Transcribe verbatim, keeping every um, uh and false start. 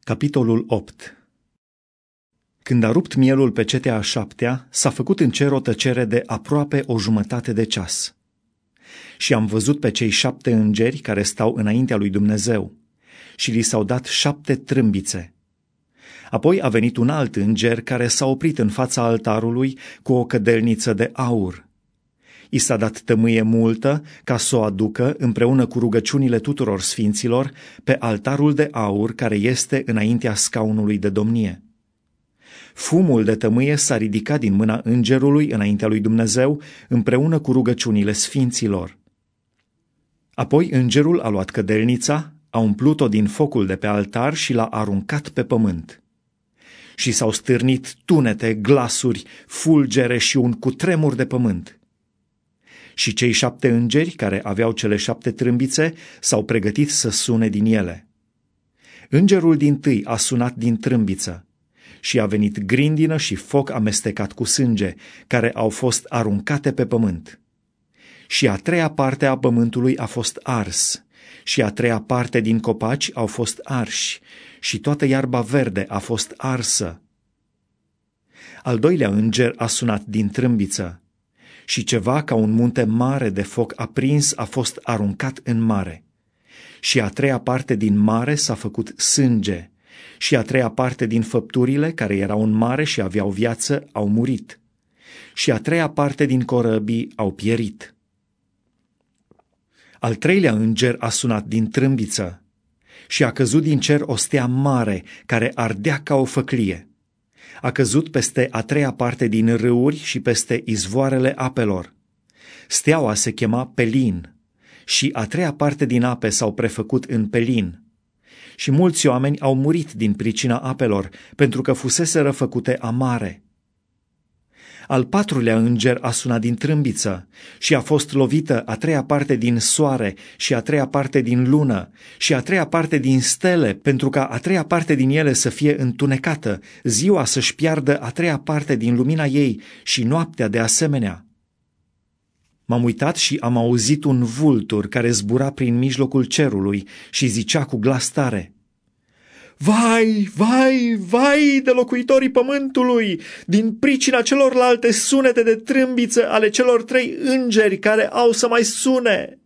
Capitolul opt. Când a rupt mielul pe cetea a șaptea, s-a făcut în cer o tăcere de aproape o jumătate de ceas. Și am văzut pe cei șapte îngeri care stau înaintea lui Dumnezeu și li s-au dat șapte trâmbițe. Apoi a venit un alt înger care s-a oprit în fața altarului cu o cădelniță de aur. I s-a dat tămâie multă ca să o aducă împreună cu rugăciunile tuturor sfinților pe altarul de aur care este înaintea scaunului de domnie. Fumul de tămâie s-a ridicat din mâna îngerului înaintea lui Dumnezeu împreună cu rugăciunile sfinților. Apoi îngerul a luat cădelnița, a umplut-o din focul de pe altar și l-a aruncat pe pământ. Și s-au stârnit tunete, glasuri, fulgere și un cutremur de pământ. Și cei șapte îngeri care aveau cele șapte trâmbițe s-au pregătit să sune din ele. Îngerul dintâi a sunat din trâmbiță și a venit grindină și foc amestecat cu sânge, care au fost aruncate pe pământ. Și a treia parte a pământului a fost ars, și a treia parte din copaci au fost arși, și toată iarba verde a fost arsă. Al doilea înger a sunat din trâmbiță, și ceva ca un munte mare de foc aprins a fost aruncat în mare. Și a treia parte din mare s-a făcut sânge, și a treia parte din făpturile care erau în mare și aveau viață au murit, și a treia parte din corăbii au pierit. Al treilea înger a sunat din trâmbiță și a căzut din cer o stea mare care ardea ca o făclie. A căzut peste a treia parte din râuri și peste izvoarele apelor. Steaua se chema Pelin și a treia parte din ape s-au prefăcut în Pelin. Și mulți oameni au murit din pricina apelor, pentru că fuseseră făcute amare. Al patrulea înger a sunat din trâmbiță și a fost lovită a treia parte din soare și a treia parte din lună și a treia parte din stele, pentru ca a treia parte din ele să fie întunecată, ziua să-și piardă a treia parte din lumina ei și noaptea de asemenea. M-am uitat și am auzit un vultur care zbura prin mijlocul cerului și zicea cu glas tare: Vai, vai, vai de locuitorii pământului, din pricina celorlalte sunete de trâmbiță ale celor trei îngeri care au să mai sune!